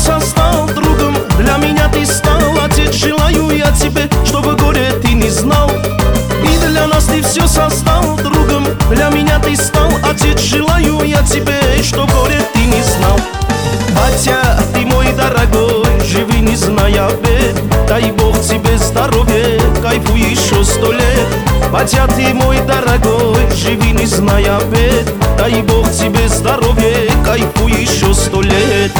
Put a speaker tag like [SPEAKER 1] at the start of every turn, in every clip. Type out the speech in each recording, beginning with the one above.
[SPEAKER 1] создал другом, для меня ты стал. Отец, желаю я тебе, чтобы горе ты не знал. И для нас ты все создал другом, для меня ты стал. Отец, желаю я тебе, чтобы горе ты не знал. Батя, ты мой дорогой, живи не зная бед. Дай Бог тебе здоровья, кайфуй еще 100 лет. Батя, ты мой дорогой, живи не зная бед. Дай Бог тебе здоровья, кайфуй еще 100 лет.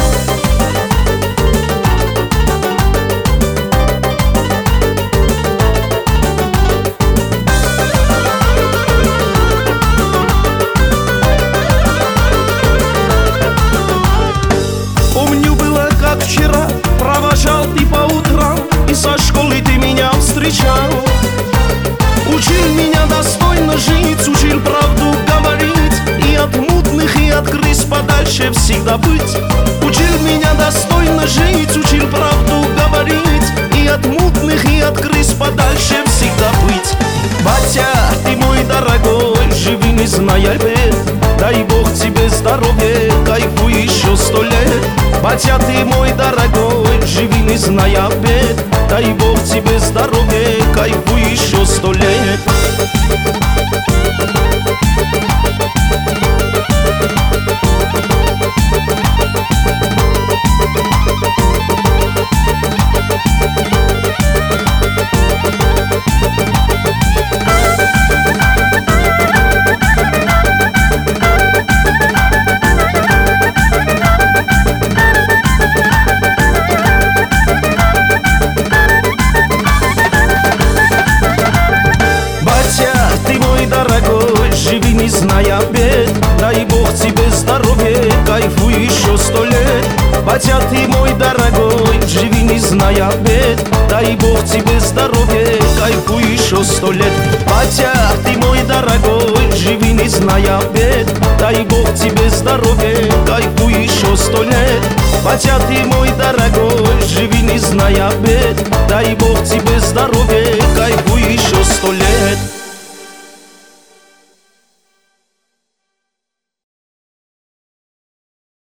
[SPEAKER 1] Помню, было как вчера, провожал ты по утрам, и со школы ты меня встречал. Учил меня достойно жить, учил правду говорить, и от мутных, и от крыс подальше всегда быть. Учил меня достойно жить, учил правду говорить, и от мутных, и от крыс подальше всегда быть. Батя, ты мой дорогой, живи не зная бед. Дай Бог тебе здоровья, кайфуй еще 100 лет. Батя, ты мой дорогой, живи не зная бед. Дай Бог тебе здоровья, кайфуй еще 100 лет. Дорогой, живи не зная бед. Дай Бог тебе здоровья, кайфуй еще 100 лет. Батя, ты мой дорогой, живи не зная бед. Дай Бог тебе здоровья, кайфуй еще 100 лет. Батя, ты мой дорогой, живи не зная бед. Дай Бог тебе здоровья, кайфуй еще 100 лет. Батя, ты мой дорогой, живи не зная бед. Дай Бог тебе здоровья, кайфуй еще 100 лет.